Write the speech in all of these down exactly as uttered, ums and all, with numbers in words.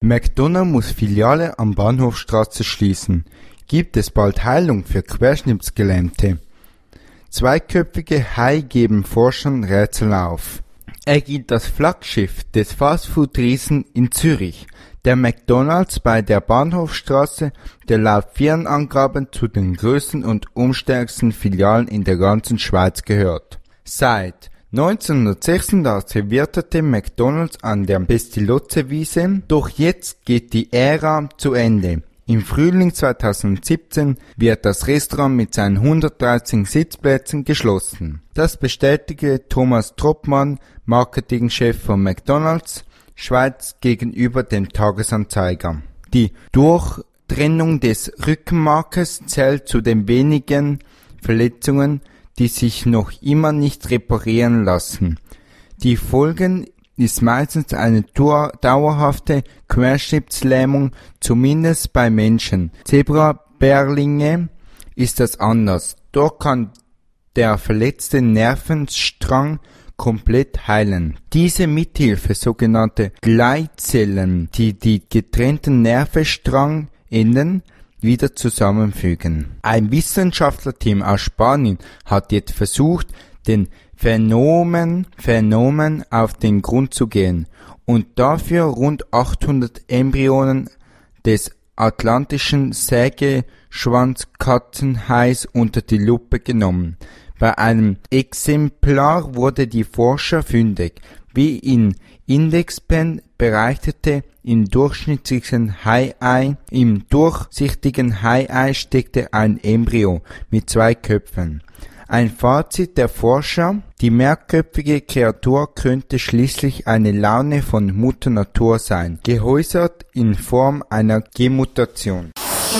McDonald muss Filiale am Bahnhofstraße schließen. Gibt es bald Heilung für Querschnittsgelähmte? Zweiköpfige Hai geben Forschern Rätsel auf. Er gilt als Flaggschiff des Fastfood-Riesen in Zürich. Der McDonald's bei der Bahnhofstraße, der laut Firmenangaben zu den größten und umstärksten Filialen in der ganzen Schweiz gehört. Seit neunzehnhundertsechsundachtzig wirtete McDonald's an der Pestalozzi-Wiese, doch jetzt geht die Ära zu Ende. Im Frühling zweitausendsiebzehn wird das Restaurant mit seinen hundertdreizehn Sitzplätzen geschlossen. Das bestätigte Thomas Troppmann, Marketingchef von McDonald's Schweiz, gegenüber dem Tagesanzeiger. Die Durchtrennung des Rückenmarkes zählt zu den wenigen Verletzungen, die sich noch immer nicht reparieren lassen. Die Folgen ist meistens eine dauerhafte Querschnittslähmung, zumindest bei Menschen. Zebrabärlinge ist das anders. Dort kann der verletzte Nervenstrang komplett heilen. Diese mithilfe sogenannte Gleitzellen, die die getrennten Nervenstrangenden wieder zusammenfügen. Ein Wissenschaftlerteam aus Spanien hat jetzt versucht, den Phänomen, Phänomen auf den Grund zu gehen und dafür rund achthundert Embryonen des atlantischen Sägeschwanzkatzenhais unter die Lupe genommen. Bei einem Exemplar wurde die Forscher fündig. Wie in Indexpen berichtete, im durchschnittlichen Hai-Ei, im durchsichtigen Hai-Ei steckte ein Embryo mit zwei Köpfen. Ein Fazit der Forscher: Die mehrköpfige Kreatur könnte schließlich eine Laune von Mutter Natur sein, gehäusert in Form einer Gemutation.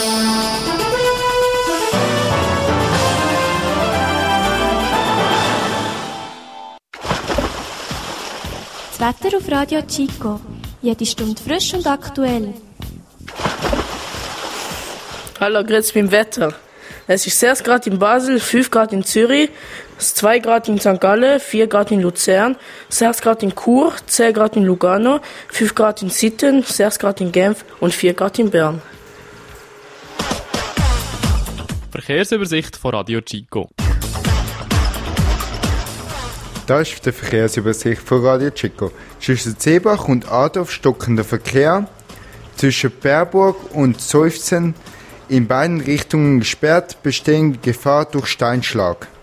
Das Wetter auf Radio Chico. Jede Stunde frisch und aktuell. Hallo, grüß beim Wetter. Es ist sechs Grad in Basel, fünf Grad in Zürich, zwei Grad in Sankt Gallen, vier Grad in Luzern, sechs Grad in Chur, zehn Grad in Lugano, fünf Grad in Sitten, sechs Grad in Genf und vier Grad in Bern. Verkehrsübersicht von Radio Chico. Das ist die Verkehrsübersicht von Radio Chico. Zwischen Seebach und Adorf stockender Verkehr, zwischen Berburg und Seufzen in beiden Richtungen gesperrt, bestehende Gefahr durch Steinschlag.